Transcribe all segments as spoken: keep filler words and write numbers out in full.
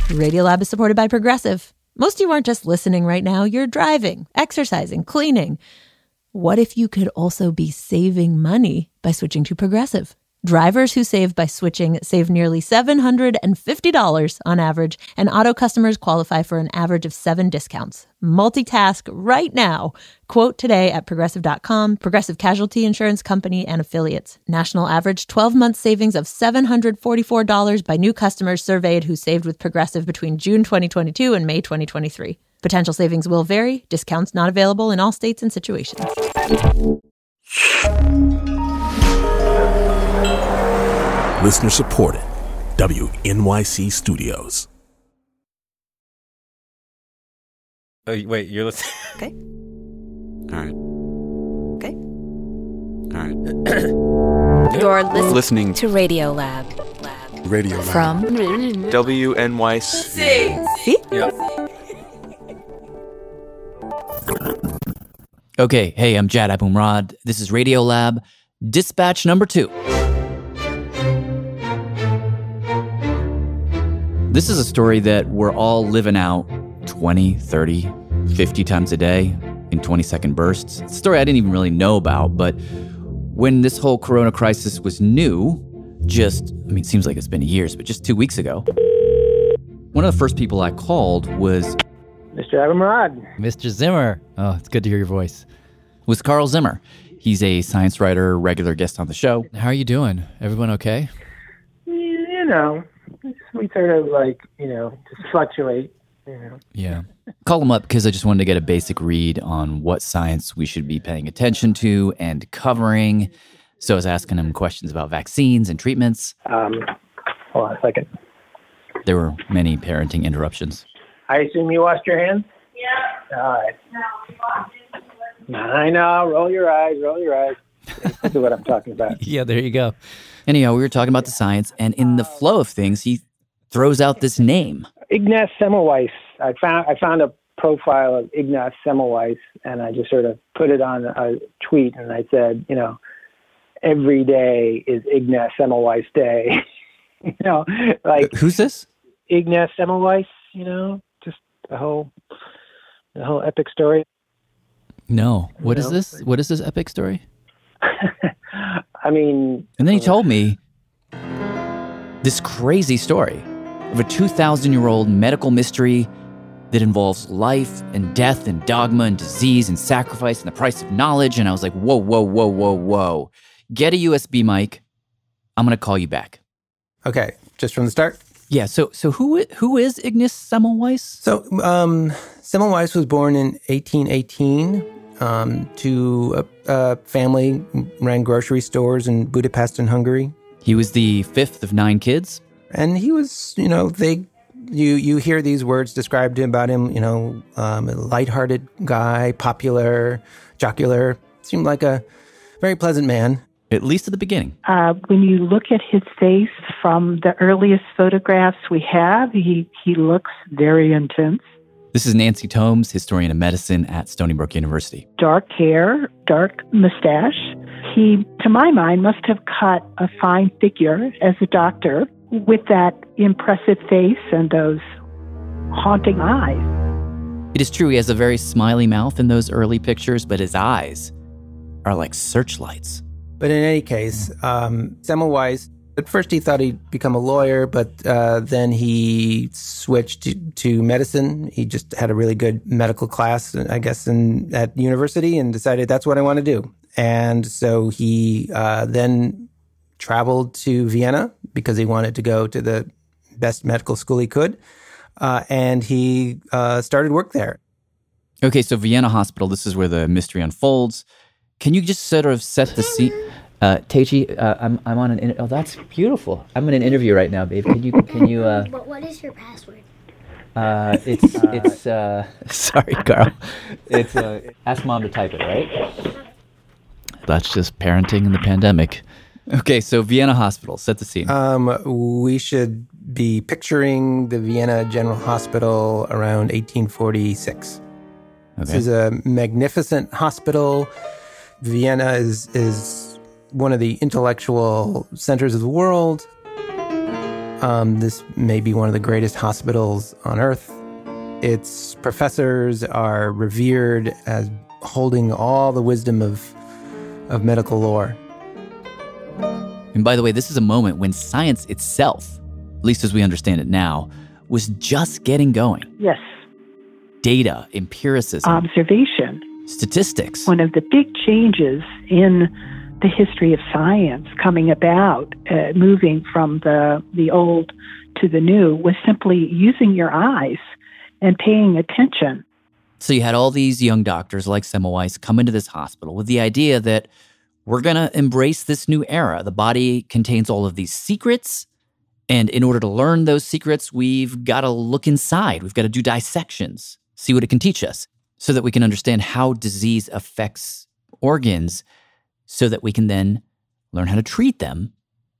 Radiolab is supported by Progressive. Most of you aren't just listening right now. You're driving, exercising, cleaning. What if you could also be saving money by switching to Progressive? Drivers who save by switching save nearly seven hundred fifty dollars on average, and auto customers qualify for an average of seven discounts. Multitask right now. Quote today at progressive dot com. Progressive Casualty Insurance Company and Affiliates. National average twelve-month savings of seven hundred forty-four dollars by new customers surveyed who saved with Progressive between June twenty twenty-two and May twenty twenty-three. Potential savings will vary. Discounts not available in all states and situations. Listener supported. W N Y C Studios. Oh, wait, you're listening? Okay. All right. Okay. All right. You're listening, Listening to Radiolab. Lab. Radio Lab. From W N Y C. See? Yep. Okay, hey, I'm Jad Abumrad. This is Radiolab, dispatch number two. This is a story that we're all living out twenty, thirty, fifty times a day in twenty-second bursts. It's a story I didn't even really know about, but when this whole corona crisis was new, just, I mean, it seems like it's been years, but just two weeks ago, one of the first people I called was Mister Abumrad. Mister Zimmer. Oh, it's good to hear your voice. Was Carl Zimmer. He's a science writer, regular guest on the show. How are you doing? Everyone okay? You know, we sort of like, you know, just fluctuate, you know. Yeah. Call him up because I just wanted to get a basic read on what science we should be paying attention to and covering. So I was asking him questions about vaccines and treatments. Um, hold on a second. There were many parenting interruptions. I assume you washed your hands? Yeah. All right. No, I know. Roll your eyes. Roll your eyes. This is what I'm talking about. Yeah, there you go. Anyhow, we were talking about the science, and in the flow of things, he throws out this name. Ignaz Semmelweis. I found I found a profile of Ignaz Semmelweis, and I just sort of put it on a tweet, and I said, you know, every day is Ignaz Semmelweis Day. you know, like Who's this? Ignaz Semmelweis. You know, just the whole the whole epic story. No. What You is know? this? What is this epic story? I mean... And then he told me this crazy story of a two thousand year old medical mystery that involves life and death and dogma and disease and sacrifice and the price of knowledge. And I was like, whoa, whoa, whoa, whoa, whoa. Get a U S B mic. I'm going to call you back. Okay, just from the start? Yeah, so so who who is Ignaz Semmelweis? So um, Semmelweis was born in eighteen eighteen um, to a, a family who ran grocery stores in Budapest in Hungary. He was the fifth of nine kids. And he was, you know, they, you you hear these words described about him, you know, um, a lighthearted guy, popular, jocular, seemed like a very pleasant man. At least at the beginning. Uh, when you look at his face from the earliest photographs we have, he, he looks very intense. This is Nancy Tomes, historian of medicine at Stony Brook University. Dark hair, dark mustache. He, to my mind, must have cut a fine figure as a doctor with that impressive face and those haunting eyes. It is true, he has a very smiley mouth in those early pictures, but his eyes are like searchlights. But in any case, um, Semmelweis, at first he thought he'd become a lawyer, but uh, then he switched to, to medicine. He just had a really good medical class, I guess, in, at university and decided that's what I want to do. And so he uh, then traveled to Vienna because he wanted to go to the best medical school he could. Uh, and he uh, started work there. Okay, so Vienna Hospital, this is where the mystery unfolds. Can you just sort of set the scene? Uh, Teichi, uh, I'm I'm on an in- oh that's beautiful. I'm in an interview right now, babe. Can you can you? Uh, But what is your password? uh, it's it's uh, sorry, Carl. It's uh, ask mom to type it, right? That's just parenting in the pandemic. Okay, so Vienna Hospital, set the scene. Um, we should be picturing the Vienna General Hospital around eighteen forty-six. Okay. This is a magnificent hospital. Vienna is is one of the intellectual centers of the world. Um, this may be one of the greatest hospitals on earth. Its professors are revered as holding all the wisdom of, of medical lore. And by the way, this is a moment when science itself, at least as we understand it now, was just getting going. Yes. Data, empiricism, Observation. statistics. One of the big changes in the history of science coming about, uh, moving from the, the old to the new, was simply using your eyes and paying attention. So you had all these young doctors like Semmelweis come into this hospital with the idea that we're going to embrace this new era. The body contains all of these secrets, and in order to learn those secrets, we've got to look inside. We've got to do dissections, see what it can teach us, so that we can understand how disease affects organs, so that we can then learn how to treat them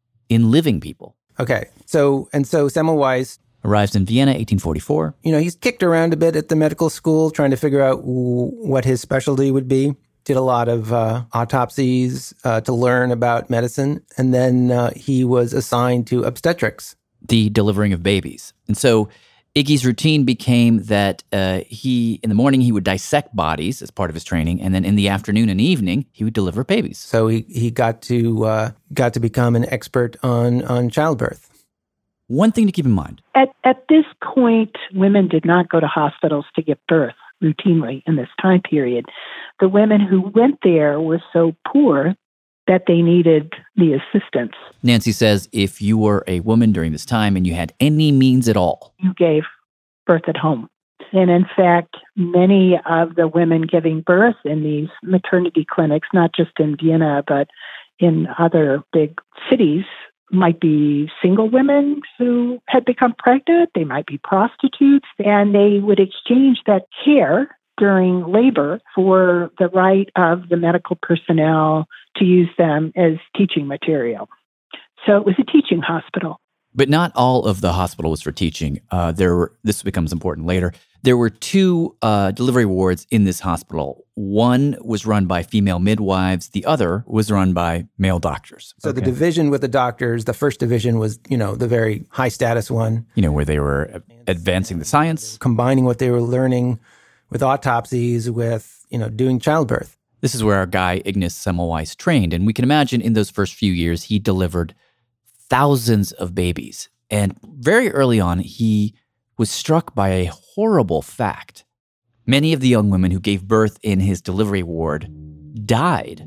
in living people. Okay, so, and so Semmelweis arrives in Vienna, eighteen forty-four. You know, he's kicked around a bit at the medical school, trying to figure out w- what his specialty would be. Did a lot of uh, autopsies uh, to learn about medicine. And then uh, he was assigned to obstetrics. The delivering of babies. And so Iggy's routine became that uh, he, in the morning, he would dissect bodies as part of his training. And then in the afternoon and evening, he would deliver babies. So he, he got to uh, got to become an expert on, on childbirth. One thing to keep in mind. At, at this point, women did not go to hospitals to give birth routinely in this time period. The women who went there were so poor that they needed the assistance. Nancy says if you were a woman during this time and you had any means at all, you gave birth at home. And in fact, many of the women giving birth in these maternity clinics, not just in Vienna, but in other big cities, might be single women who had become pregnant. They might be prostitutes, and they would exchange that care during labor for the right of the medical personnel to use them as teaching material. So it was a teaching hospital. But not all of the hospital was for teaching. Uh, there were, this becomes important later. There were two uh, delivery wards in this hospital. One was run by female midwives. The other was run by male doctors. So okay. The division with the doctors, the first division was, you know, the very high status one. You know, where they were advancing the science. Combining what they were learning with autopsies, with, you know, doing childbirth. This is where our guy, Ignaz Semmelweis, trained. And we can imagine in those first few years, he delivered thousands of babies. And very early on, he was struck by a horrible fact. Many of the young women who gave birth in his delivery ward died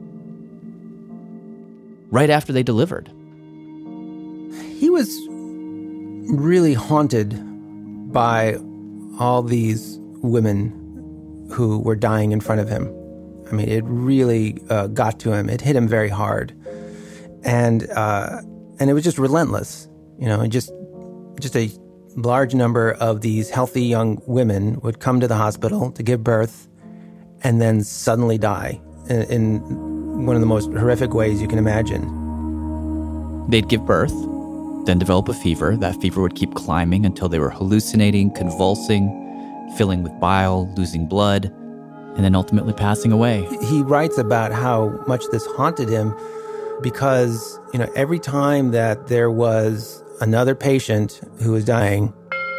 right after they delivered. He was really haunted by all these women who were dying in front of him. I mean, it really uh, got to him. It hit him very hard. And uh, and it was just relentless. You know, just just a large number of these healthy young women would come to the hospital to give birth and then suddenly die in, in one of the most horrific ways you can imagine. They'd give birth, then develop a fever. That fever would keep climbing until they were hallucinating, convulsing, filling with bile, losing blood, and then ultimately passing away. He writes about how much this haunted him because, you know, every time that there was another patient who was dying,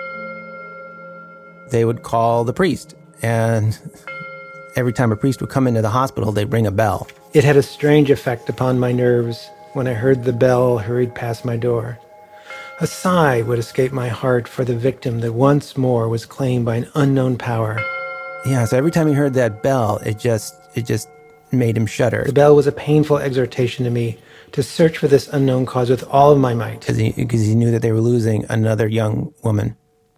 they would call the priest. And every time a priest would come into the hospital, they'd ring a bell. It had a strange effect upon my nerves when I heard the bell hurried past my door. A sigh would escape my heart for the victim that once more was claimed by an unknown power. Yeah, so every time he heard that bell, it just it just made him shudder. The bell was a painful exhortation to me to search for this unknown cause with all of my might. Because he, because he knew that they were losing another young woman.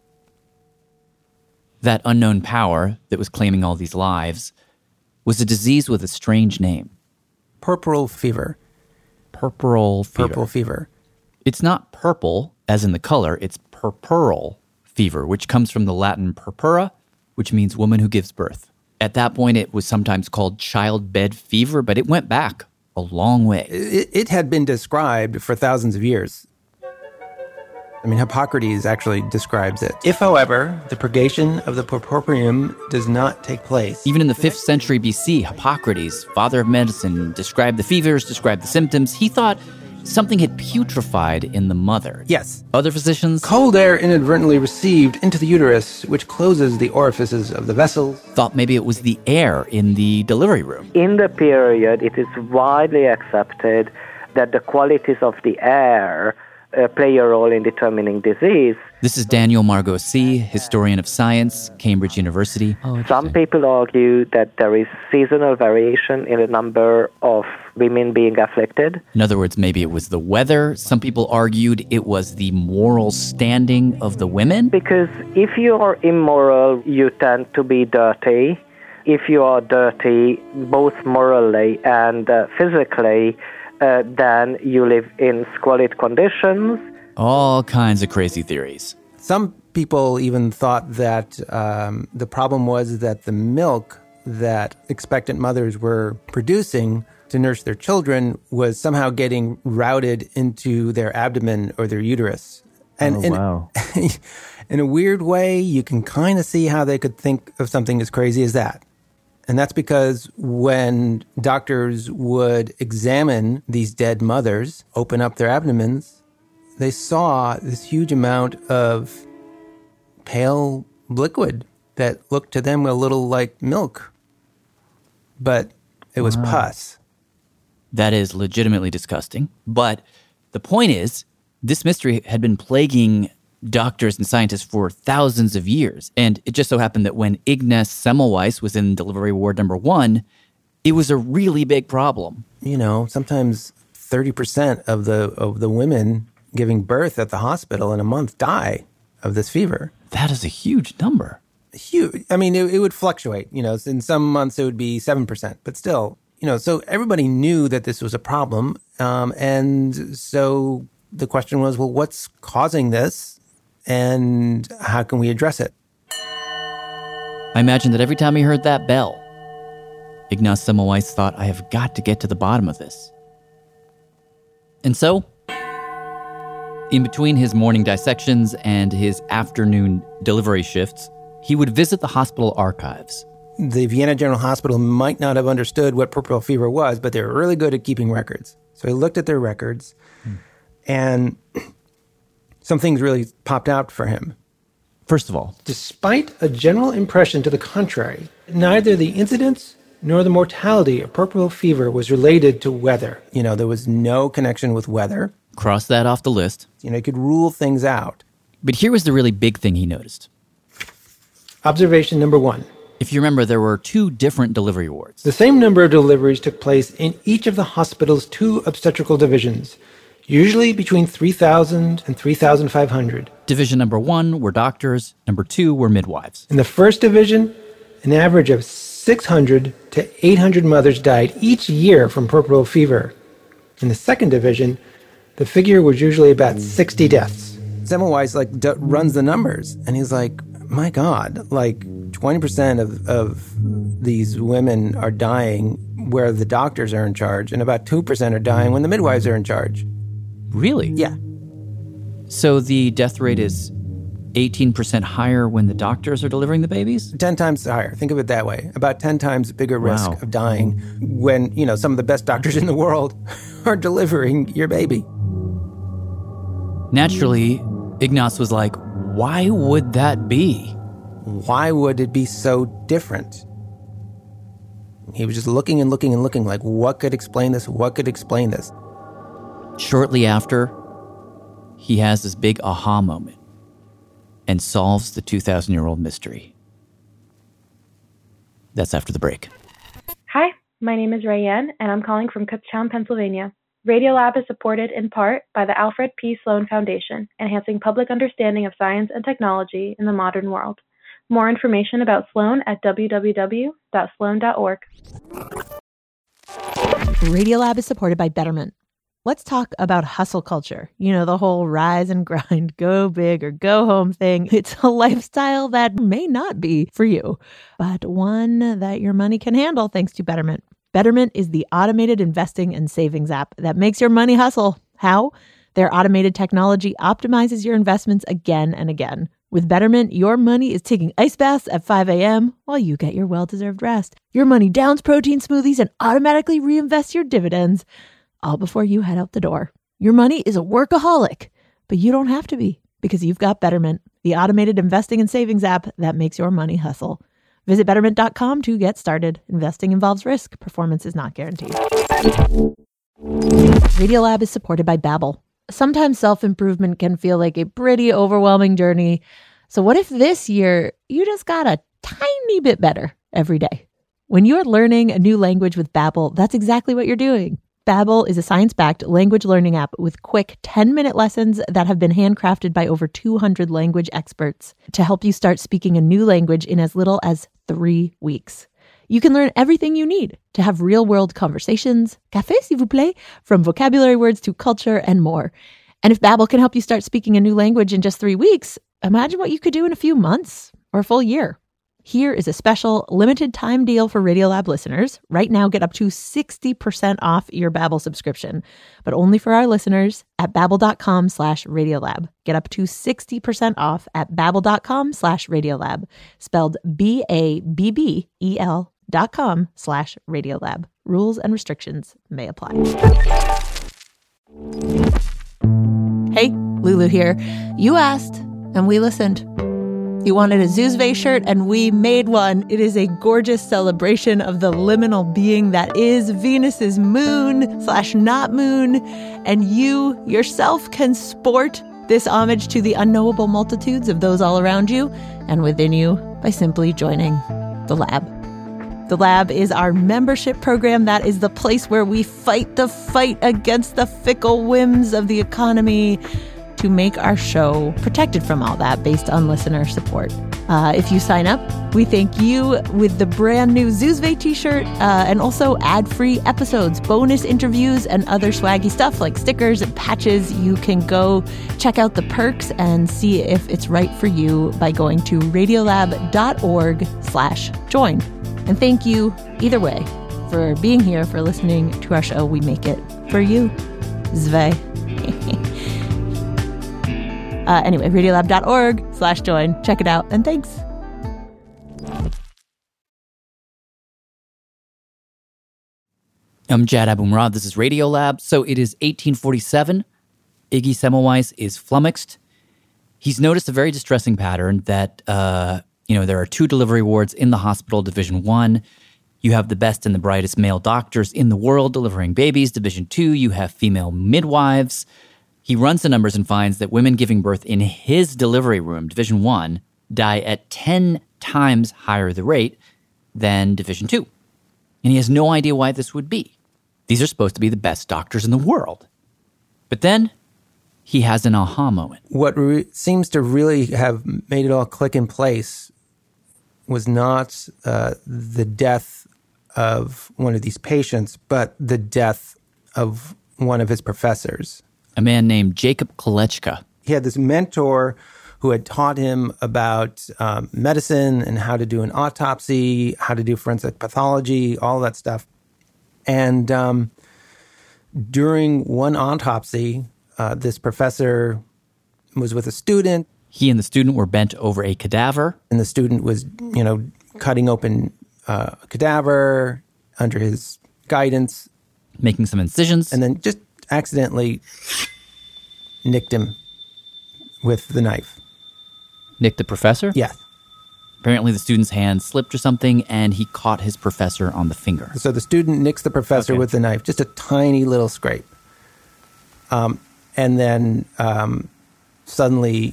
That unknown power that was claiming all these lives was a disease with a strange name. Puerperal fever. Puerperal fever. Purple fever. It's not purple, as in the color, it's purpural fever, which comes from the Latin purpura, which means woman who gives birth. At that point, it was sometimes called childbed fever, but it went back a long way. It, it had been described for thousands of years. I mean, Hippocrates actually describes it. If, however, the purgation of the purpurium does not take place... Even in the fifth century B C, Hippocrates, father of medicine, described the fevers, described the symptoms. He thought something had putrefied in the mother. Yes. Other physicians Cold air inadvertently received into the uterus, which closes the orifices of the vessel. thought maybe it was the air in the delivery room. In the period, it is widely accepted that the qualities of the air uh, play a role in determining disease. This is Daniel Margossi, historian of science, Cambridge University. Oh, Some people argue that there is seasonal variation in the number of women being afflicted. In other words, maybe it was the weather. Some people argued it was the moral standing of the women. Because if you are immoral, you tend to be dirty. If you are dirty, both morally and uh, physically, uh, then you live in squalid conditions. All kinds of crazy theories. Some people even thought that um, the problem was that the milk that expectant mothers were producing to nurse their children was somehow getting routed into their abdomen or their uterus. And oh, in, wow. in a weird way, you can kind of see how they could think of something as crazy as that. And that's because when doctors would examine these dead mothers, open up their abdomens, they saw this huge amount of pale liquid that looked to them a little like milk. But it was wow. pus. That is legitimately disgusting. But the point is, this mystery had been plaguing doctors and scientists for thousands of years. And it just so happened that when Ignaz Semmelweis was in delivery ward number one, it was a really big problem. You know, sometimes thirty percent of the of the women giving birth at the hospital in a month die of this fever. That is a huge number. Huge. I mean, it, it would fluctuate. You know, in some months it would be seven percent, but still, you know, so everybody knew that this was a problem. Um, and so the question was, well, what's causing this and how can we address it? I imagine that every time he heard that bell, Ignaz Semmelweis thought, I have got to get to the bottom of this. And so, in between his morning dissections and his afternoon delivery shifts, he would visit the hospital archives. The Vienna General Hospital might not have understood what puerperal fever was, but they were really good at keeping records. So he looked at their records, hmm. and some things really popped out for him. First of all, despite a general impression to the contrary, neither the incidence nor the mortality of puerperal fever was related to weather. You know, there was no connection with weather. Cross that off the list. You know, he could rule things out. But here was the really big thing he noticed. Observation number one. If you remember, there were two different delivery wards. The same number of deliveries took place in each of the hospital's two obstetrical divisions, usually between three thousand and three thousand five hundred. Division number one were doctors. Number two were midwives. In the first division, an average of six hundred to eight hundred mothers died each year from puerperal fever. In the second division, the figure was usually about sixty deaths. Semmelweis like d- runs the numbers, and he's like, my God, like twenty percent of, of these women are dying where the doctors are in charge, and about two percent are dying when the midwives are in charge. Really? Yeah. So the death rate is eighteen percent higher when the doctors are delivering the babies? ten times higher. Think of it that way. About ten times bigger risk wow. of dying when, you know, some of the best doctors in the world are delivering your baby. Naturally, Ignaz was like, why would that be? Why would it be so different? He was just looking and looking and looking like, what could explain this? What could explain this? Shortly after, he has this big aha moment and solves the two thousand year old mystery. That's after the break. Hi, my name is Rayanne, and I'm calling from Kutztown, Pennsylvania. Radiolab is supported in part by the Alfred P. Sloan Foundation, enhancing public understanding of science and technology in the modern world. More information about Sloan at w w w dot sloan dot org. Radiolab is supported by Betterment. Let's talk about hustle culture. You know, the whole rise and grind, go big or go home thing. It's a lifestyle that may not be for you, but one that your money can handle thanks to Betterment. Betterment is the automated investing and savings app that makes your money hustle. How? Their automated technology optimizes your investments again and again. With Betterment, your money is taking ice baths at five a.m. while you get your well-deserved rest. Your money downs protein smoothies and automatically reinvests your dividends, all before you head out the door. Your money is a workaholic, but you don't have to be because you've got Betterment, the automated investing and savings app that makes your money hustle. Visit betterment dot com to get started. Investing involves risk. Performance is not guaranteed. Radiolab is supported by Babbel. Sometimes self-improvement can feel like a pretty overwhelming journey. So what if this year you just got a tiny bit better every day? When you're learning a new language with Babbel, that's exactly what you're doing. Babbel is a science-backed language learning app with quick ten-minute lessons that have been handcrafted by over two hundred language experts to help you start speaking a new language in as little as three weeks. You can learn everything you need to have real-world conversations, café s'il vous plaît, from vocabulary words to culture and more. And if Babbel can help you start speaking a new language in just three weeks, imagine what you could do in a few months or a full year. Here is a special limited time deal for Radiolab listeners. Right now, get up to sixty percent off your Babbel subscription, but only for our listeners at babbel.com slash Radiolab. Get up to sixty percent off at babbel.com slash Radiolab, spelled B A B B E L dot com slash Radiolab. Rules and restrictions may apply. Hey, Lulu here. You asked, and we listened. You wanted a Zuzve shirt, and we made one. It is a gorgeous celebration of the liminal being that is Venus's moon slash not moon. And you yourself can sport this homage to the unknowable multitudes of those all around you and within you by simply joining the lab. The Lab is our membership program. That is the place where we fight the fight against the fickle whims of the economy to make our show protected from all that based on listener support. Uh, if you sign up, we thank you with the brand new Zuzve t-shirt uh, and also ad-free episodes, bonus interviews, and other swaggy stuff like stickers and patches. You can go check out the perks and see if it's right for you by going to radiolab.org slash join. And thank you, either way, for being here, for listening to our show. We make it for you. Zve. uh, anyway, radiolab.org slash join. Check it out, and thanks. I'm Jad Abumrad. This is Radiolab. So it is eighteen forty-seven. Iggy Semmelweis is flummoxed. He's noticed a very distressing pattern that... Uh, You know, there are two delivery wards in the hospital, Division One. You have the best and the brightest male doctors in the world delivering babies. Division Two, you have female midwives. He runs the numbers and finds that women giving birth in his delivery room, Division One, die at ten times higher the rate than Division Two. And he has no idea why this would be. These are supposed to be the best doctors in the world. But then he has an aha moment. What re- seems to really have made it all click in place was not uh, the death of one of these patients, but the death of one of his professors. A man named Jacob Kolechka. He had this mentor who had taught him about um, medicine and how to do an autopsy, how to do forensic pathology, all that stuff. And um, during one autopsy, uh, this professor was with a student. He and the student were bent over a cadaver. And the student was, you know, cutting open uh, a cadaver under his guidance. Making some incisions. And then just accidentally nicked him with the knife. Nicked the professor? Yeah. Apparently the student's hand slipped or something, and he caught his professor on the finger. So the student nicks the professor okay. with the knife, just a tiny little scrape. Um, and then um, suddenly...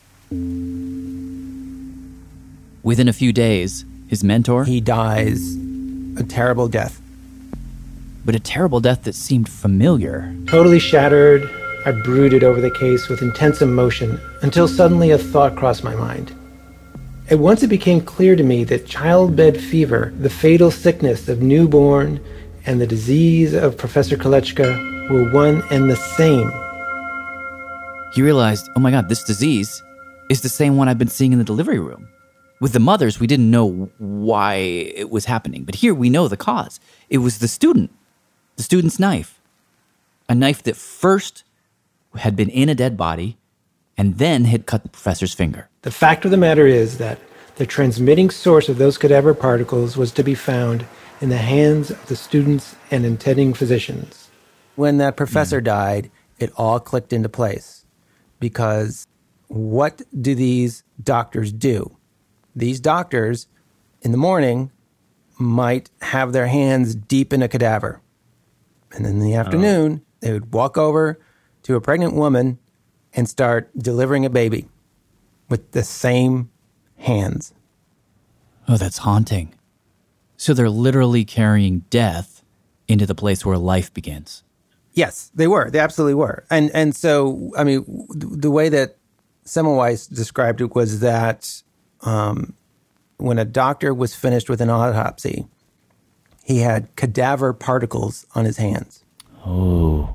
Within a few days, his mentor... He dies a terrible death. But a terrible death that seemed familiar. Totally shattered, I brooded over the case with intense emotion until suddenly a thought crossed my mind. At once it became clear to me that childbed fever, the fatal sickness of newborn, and the disease of Professor Kolechka were one and the same. He realized, oh my God, this disease is the same one I've been seeing in the delivery room. With the mothers, we didn't know why it was happening. But here we know the cause. It was the student. The student's knife. A knife that first had been in a dead body and then had cut the professor's finger. The fact of the matter is that the transmitting source of those cadaver particles was to be found in the hands of the students and attending physicians. When that professor mm. died, it all clicked into place. Because what do these doctors do? These doctors, in the morning, might have their hands deep in a cadaver. And in the afternoon, oh. they would walk over to a pregnant woman and start delivering a baby with the same hands. Oh, that's haunting. So they're literally carrying death into the place where life begins. Yes, they were. They absolutely were. And and so, I mean, the way that Semmelweis described it was that um, when a doctor was finished with an autopsy, he had cadaver particles on his hands. Oh.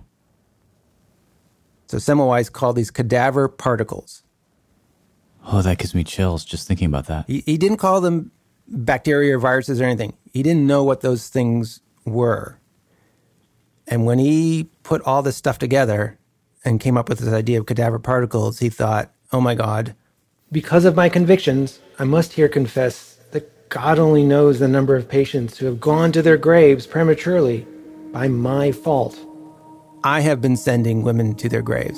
So Semmelweis called these cadaver particles. Oh, that gives me chills just thinking about that. He, he didn't call them bacteria or viruses or anything. He didn't know what those things were. And when he put all this stuff together and came up with this idea of cadaver particles, he thought, oh my God. Because of my convictions, I must here confess that God only knows the number of patients who have gone to their graves prematurely by my fault. I have been sending women to their graves.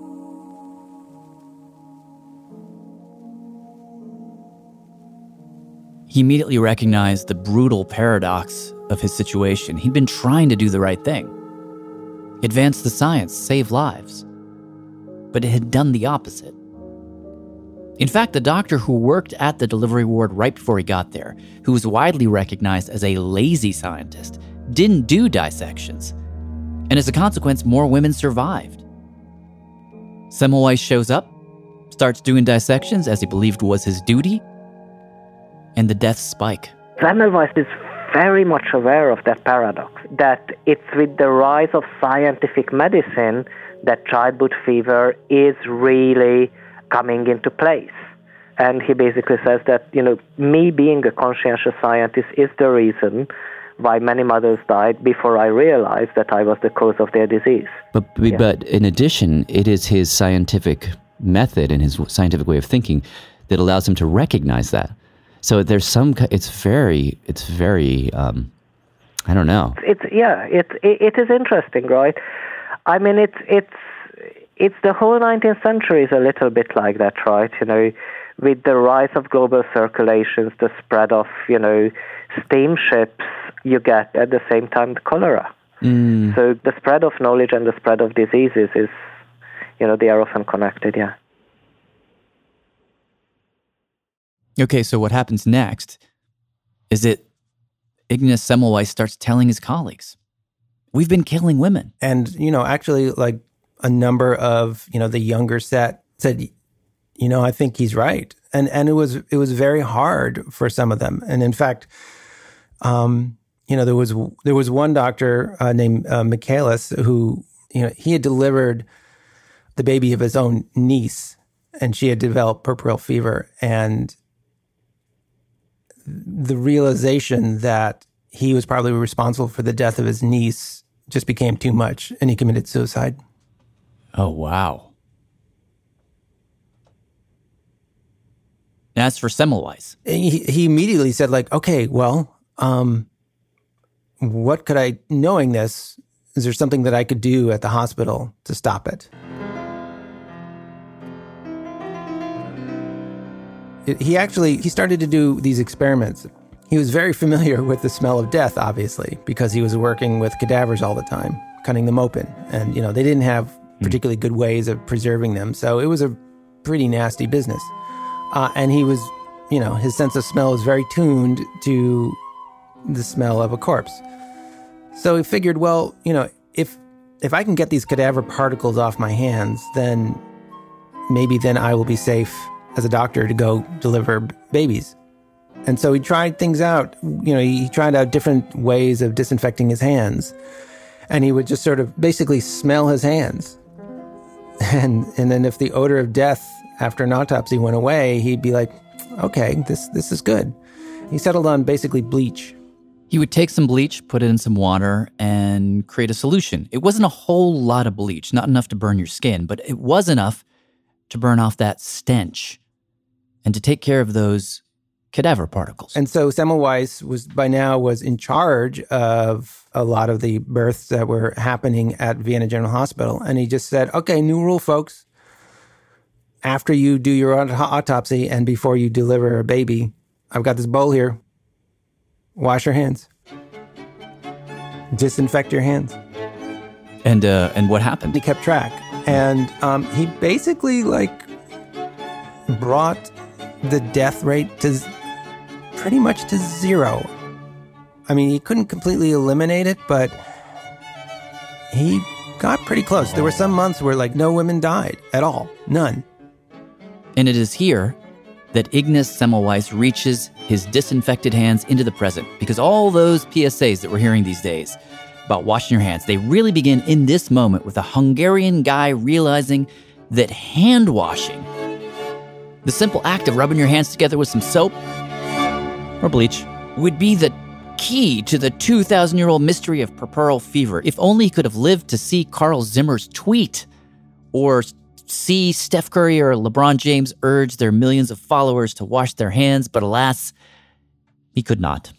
He immediately recognized the brutal paradox of his situation. He'd been trying to do the right thing, advance the science, save lives, but it had done the opposite. In fact, the doctor who worked at the delivery ward right before he got there, who was widely recognized as a lazy scientist, didn't do dissections. And as a consequence, more women survived. Semmelweis shows up, starts doing dissections as he believed was his duty, and the deaths spike. Semmelweis is very much aware of that paradox, that it's with the rise of scientific medicine that childbirth fever is really coming into place. And he basically says that, you know, me being a conscientious scientist is the reason why many mothers died before I realized that I was the cause of their disease. But yeah. but in addition, it is his scientific method and his scientific way of thinking that allows him to recognize that. So there's some, it's very, it's very, um, I don't know. It's, yeah, it, it, it is interesting, right? I mean, it's, it's, it's the whole nineteenth century is a little bit like that, right? You know, with the rise of global circulations, the spread of, you know, steamships, you get at the same time the cholera. Mm. So the spread of knowledge and the spread of diseases is, you know, they are often connected, yeah. Okay, so what happens next is that Ignaz Semmelweis starts telling his colleagues, we've been killing women. And, you know, actually, like a number of, you know, the younger set said, you know, I think he's right. And and it was it was very hard for some of them. And in fact, um, you know, there was there was one doctor uh, named uh, Michaelis who, you know, he had delivered the baby of his own niece, and she had developed puerperal fever. And the realization that he was probably responsible for the death of his niece just became too much, and he committed suicide. Oh, wow. As for Semmelweis, he, he immediately said, like, okay, well, um, what could I, knowing this, is there something that I could do at the hospital to stop it? it he actually, he started to do these experiments. He was very familiar with the smell of death, obviously, because he was working with cadavers all the time, cutting them open. And, you know, they didn't have particularly good ways of preserving them. So it was a pretty nasty business. Uh, and he was, you know, his sense of smell was very tuned to the smell of a corpse. So he figured, well, you know, if if I can get these cadaver particles off my hands, then maybe then I will be safe as a doctor to go deliver babies. And so he tried things out. You know, he tried out different ways of disinfecting his hands. And he would just sort of basically smell his hands. And and then if the odor of death after an autopsy went away, he'd be like, okay, this this is good. He settled on basically bleach. He would take some bleach, put it in some water, and create a solution. It wasn't a whole lot of bleach, not enough to burn your skin, but it was enough to burn off that stench and to take care of those cadaver particles. And so Semmelweis was by now was in charge of a lot of the births that were happening at Vienna General Hospital. And he just said, okay, new rule, folks. After you do your aut- autopsy and before you deliver a baby, I've got this bowl here. Wash your hands. Disinfect your hands. And uh, and what happened? He kept track. And um, he basically, like, brought the death rate to pretty much to zero. I mean, he couldn't completely eliminate it, but he got pretty close. There were some months where, like, no women died at all. None. And it is here that Ignaz Semmelweis reaches his disinfected hands into the present, because all those P S As that we're hearing these days about washing your hands, they really begin in this moment with a Hungarian guy realizing that hand washing, the simple act of rubbing your hands together with some soap or bleach, would be the key to the two thousand year old mystery of puerperal fever. If only he could have lived to see Carl Zimmer's tweet, or see Steph Curry or LeBron James urge their millions of followers to wash their hands, but alas, he could not.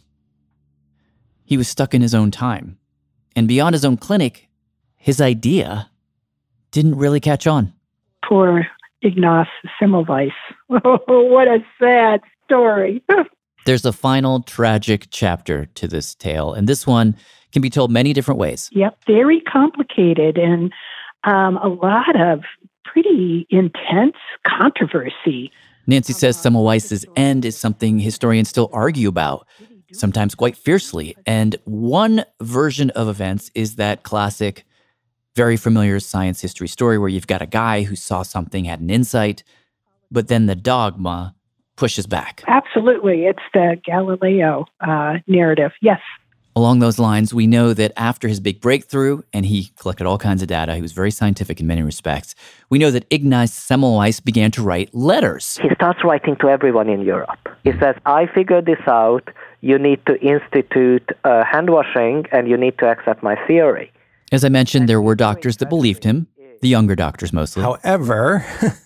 He was stuck in his own time. And beyond his own clinic, his idea didn't really catch on. Poor Ignaz Semmelweis. Oh, what a sad story. There's a final tragic chapter to this tale, and this one can be told many different ways. Yep, very complicated and um, a lot of pretty intense controversy. Nancy says Semmelweis's end is something historians still argue about, sometimes quite fiercely. And one version of events is that classic, very familiar science history story where you've got a guy who saw something, had an insight, but then the dogma pushes back. Absolutely. It's the Galileo uh, narrative. Yes. Along those lines, we know that after his big breakthrough, and he collected all kinds of data, he was very scientific in many respects, we know that Ignaz Semmelweis began to write letters. He starts writing to everyone in Europe. He says, I figured this out. You need to institute uh, hand washing, and you need to accept my theory. As I mentioned, there were doctors that believed him, the younger doctors mostly. However,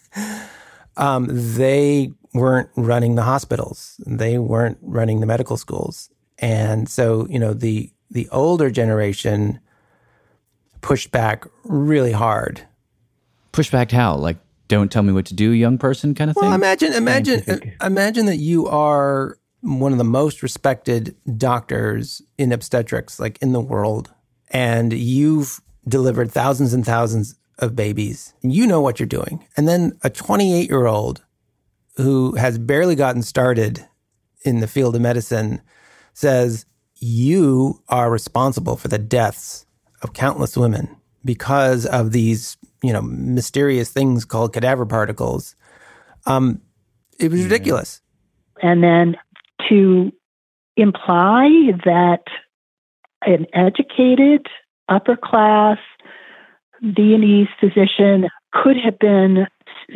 um, they weren't running the hospitals. They weren't running the medical schools. And so, you know, the the older generation pushed back really hard. Pushed back how? Like, don't tell me what to do, young person kind of thing? Well, imagine, imagine, imagine that you are one of the most respected doctors in obstetrics, like in the world, and you've delivered thousands and thousands of babies. And you know what you're doing. And then a twenty-eight-year-old who has barely gotten started in the field of medicine says, you are responsible for the deaths of countless women because of these, you know, mysterious things called cadaver particles. Um, it was ridiculous. And then to imply that an educated, upper class Viennese physician could have been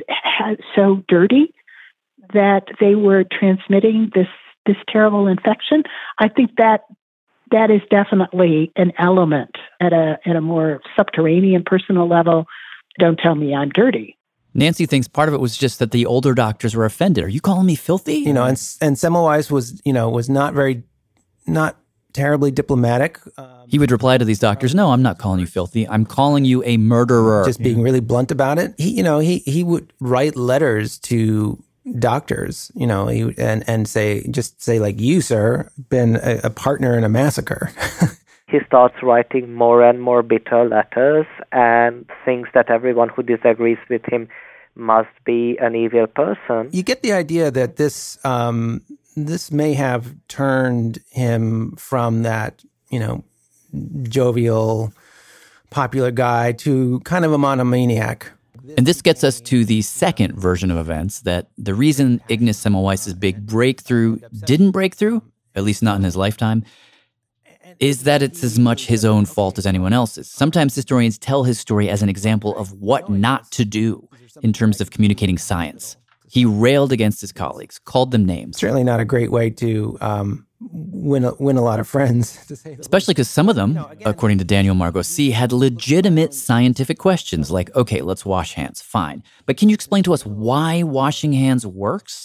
so dirty that they were transmitting this this terrible infection, I think that that is definitely an element at a at a more subterranean personal level. Don't tell me I'm dirty. Nancy thinks part of it was just that the older doctors were offended. Are you calling me filthy? You know, and and Semmelweis was, you know, was not very, not terribly diplomatic. Um, he would reply to these doctors, no, I'm not calling you filthy. I'm calling you a murderer. Just being really blunt about it. He, you know, he he would write letters to doctors, you know, he, and, and say, just say like, you, sir, been a, a partner in a massacre. He starts writing more and more bitter letters and thinks that everyone who disagrees with him must be an evil person. You get the idea that this, um, this may have turned him from that, you know, jovial, popular guy to kind of a monomaniac. And this gets us to the second version of events, that the reason Ignaz Semmelweis's big breakthrough didn't break through, at least not in his lifetime, is that it's as much his own fault as anyone else's. Sometimes historians tell his story as an example of what not to do in terms of communicating science. He railed against his colleagues, called them names. Certainly not a great way to um, win a, win a lot of friends. Especially because some of them, according to Daniel Margossi, had legitimate scientific questions like, okay, let's wash hands, fine. But can you explain to us why washing hands works?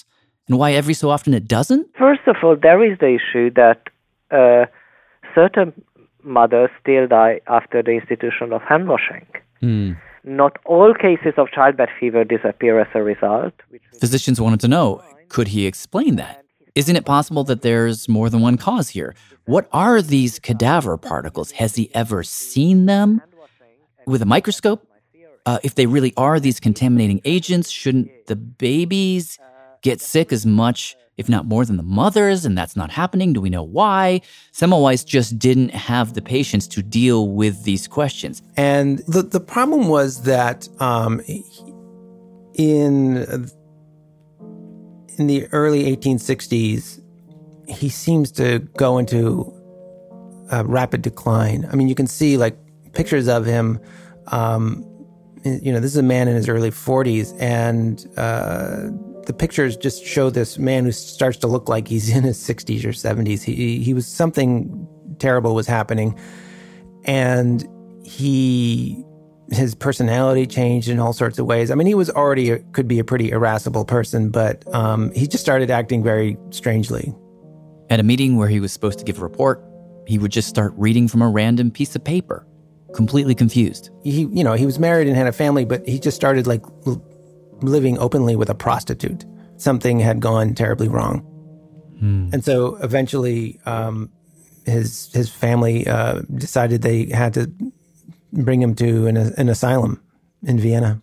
and why every so often it doesn't? First of all, there is the issue that uh, certain mothers still die after the institution of hand washing. Hmm. Not all cases of childbed fever disappear as a result. Physicians wanted to know, could he explain that? Isn't it possible that there's more than one cause here? What are these cadaver particles? Has he ever seen them with a microscope? Uh, if they really are these contaminating agents, shouldn't the babies get sick as much, if not more, than the mothers? And that's not happening. Do we know why? Semmelweis just didn't have the patience to deal with these questions. And the, the problem was that um, in, in the early eighteen sixties, he seems to go into a rapid decline. I mean, you can see like pictures of him. Um, you know, this is a man in his early forties, and uh, the pictures just show this man who starts to look like he's in his sixties or seventies. He he was something terrible was happening, and he his personality changed in all sorts of ways. I mean, he was already a, could be a pretty irascible person, but um, he just started acting very strangely. At a meeting where he was supposed to give a report, he would just start reading from a random piece of paper, completely confused. He, you know, he was married and had a family, but he just started like l- living openly with a prostitute. Something had gone terribly wrong. Hmm. And so eventually um, his his family uh, decided they had to bring him to an, an asylum in Vienna.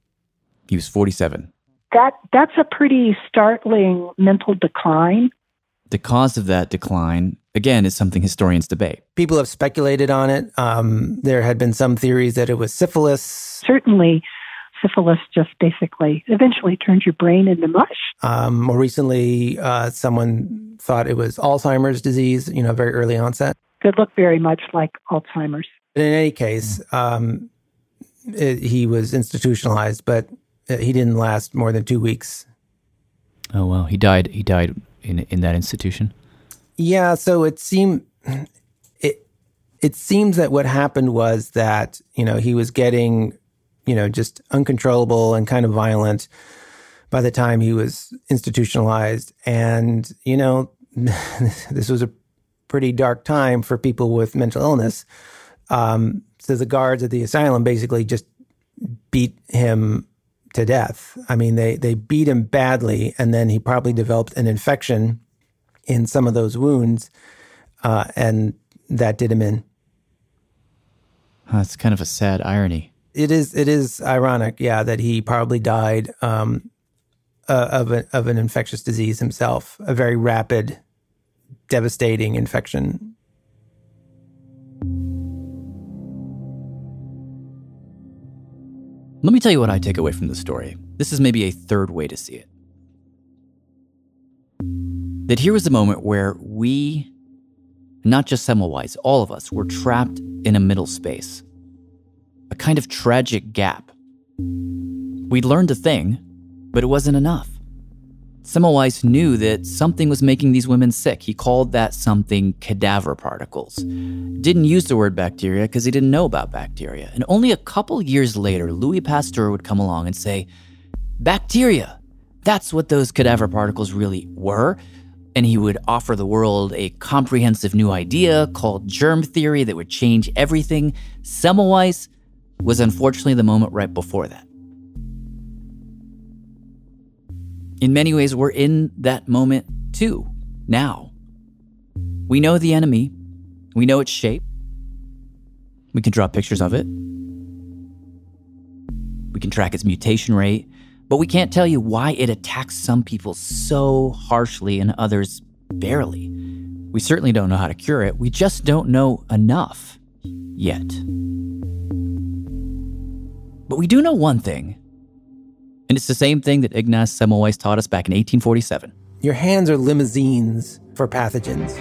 He was forty-seven. That that's a pretty startling mental decline. The cause of that decline, again, is something historians debate. People have speculated on it. Um, there had been some theories that it was syphilis. Certainly, syphilis just basically eventually turns your brain into mush. Um, more recently, uh, someone thought it was Alzheimer's disease, you know, very early onset. Could look very much like Alzheimer's. But in any case, um, it, he was institutionalized, but he didn't last more than two weeks. Oh, well, he died. He died in in that institution. Yeah, so it seemed it it seems that what happened was that, you know, he was getting, you know, just uncontrollable and kind of violent by the time he was institutionalized. And, you know, this was a pretty dark time for people with mental illness. Um, so the guards at the asylum basically just beat him to death. I mean, they, they beat him badly, and then he probably developed an infection in some of those wounds, uh, and that did him in. Huh, it's kind of a sad irony. It is. It is ironic, yeah, that he probably died um, uh, of a, of an infectious disease himself, a very rapid, devastating infection. Let me tell you what I take away from the story. This is maybe a third way to see it. That here was a moment where we, not just Semmelweis, all of us, were trapped in a middle space. A kind of tragic gap. We'd learned a thing, but it wasn't enough. Semmelweis knew that something was making these women sick. He called that something cadaver particles. Didn't use the word bacteria because he didn't know about bacteria. And only a couple years later, Louis Pasteur would come along and say, bacteria, that's what those cadaver particles really were. And he would offer the world a comprehensive new idea called germ theory that would change everything. Semmelweis was unfortunately the moment right before that. In many ways, we're in that moment too, now. We know the enemy. We know its shape. We can draw pictures of it. We can track its mutation rate, but we can't tell you why it attacks some people so harshly and others barely. We certainly don't know how to cure it. We just don't know enough yet. But we do know one thing. And it's the same thing that Ignaz Semmelweis taught us back in eighteen forty-seven. Your hands are limousines for pathogens.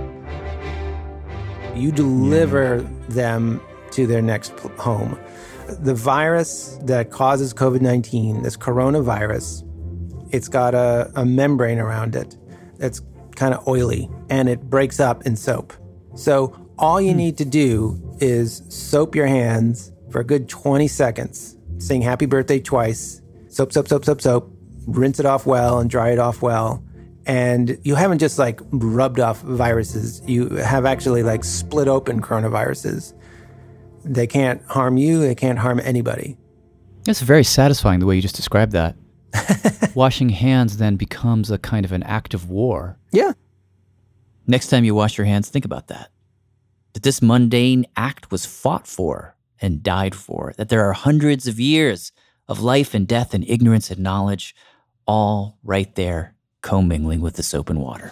You deliver them to their next home. The virus that causes covid nineteen, this coronavirus, it's got a, a membrane around it that's kind of oily, and it breaks up in soap. So all you need to do is soap your hands for a good twenty seconds, sing happy birthday twice, soap, soap, soap, soap, soap, rinse it off well and dry it off well. And you haven't just like rubbed off viruses. You have actually like split open coronaviruses. They can't harm you. They can't harm anybody. It's very satisfying the way you just described that. Washing hands then becomes a kind of an act of war. Yeah. Next time you wash your hands, think about that. That this mundane act was fought for and died for. That there are hundreds of years of life and death and ignorance and knowledge all right there commingling with the soap and water.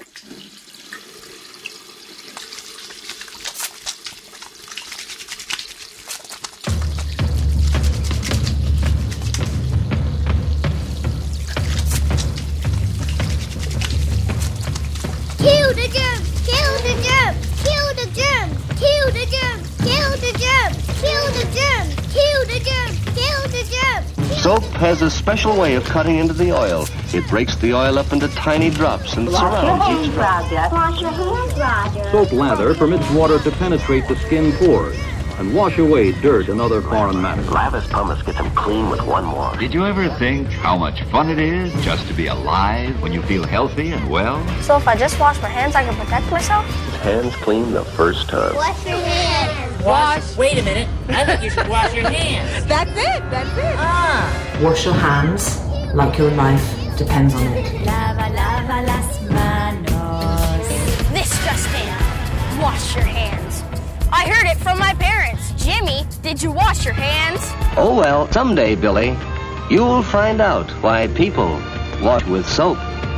Kill the germs! Kill the germs! Kill the germs! Kill the germs! Kill the germs! Kill the germs! Kill the germs! Kill the germs! Soap has a special way of cutting into the oil. It breaks the oil up into tiny drops and surrounds each drop. Wash your hands, Roger. Soap lather permits water to penetrate the skin pores and wash away dirt and other foreign matter. Lavis pumice gets them clean with one wash. Did you ever think how much fun it is just to be alive when you feel healthy and well? So if I just wash my hands, I can protect myself? Hands clean the first time. Wash your hands. Wash. Wait a minute. I think you should wash your hands. That's it. That's it. Ah. Wash your hands like your life depends on it. Lava, lava las manos. This just in. Wash your hands. I heard it from my parents. Jimmy, did you wash your hands? Oh, well, someday, Billy, you'll find out why people wash with soap.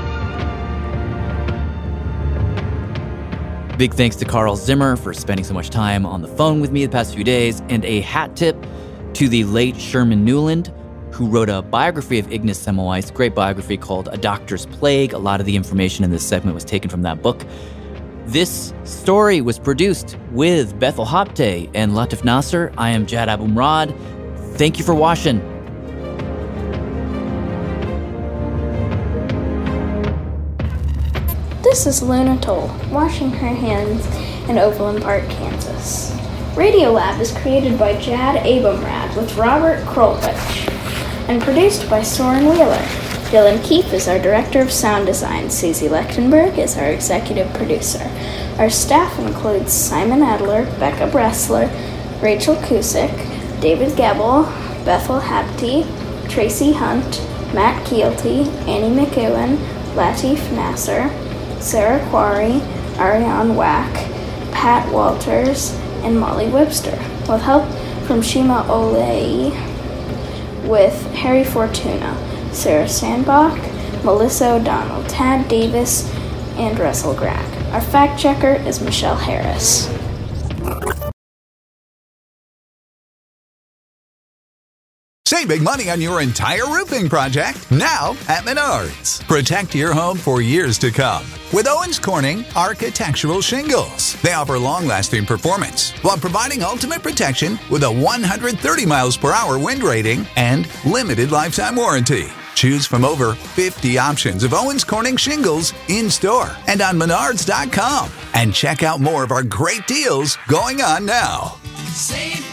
Big thanks to Carl Zimmer for spending so much time on the phone with me the past few days, and a hat tip to the late Sherman Newland, who wrote a biography of Ignaz Semmelweis, great biography called A Doctor's Plague. A lot of the information in this segment was taken from that book. This story was produced with Bethel Hopte and Latif Nasser. I am Jad Abumrad. Thank you for watching. This is Luna Toll, washing her hands in Overland Park, Kansas. Radiolab is created by Jad Abumrad with Robert Krolwich and produced by Soren Wheeler. Dylan Keefe is our director of sound design. Susie Lechtenberg is our executive producer. Our staff includes Simon Adler, Becca Bressler, Rachel Cusick, David Gebel, Bethel Hapte, Tracy Hunt, Matt Keelty, Annie McEwen, Latif Nasser, Sarah Quarry, Ariane Wack, Pat Walters, and Molly Webster, with help from Shima Olei, with Harry Fortuna, Sarah Sandbach, Melissa O'Donnell, Tad Davis, and Russell Grack. Our fact checker is Michelle Harris. Save big money on your entire roofing project now at Menards. Protect your home for years to come with Owens Corning Architectural Shingles. They offer long-lasting performance while providing ultimate protection with a one hundred thirty miles per hour wind rating and limited lifetime warranty. Choose from over fifty options of Owens Corning shingles in-store and on menards dot com. And check out more of our great deals going on now. Save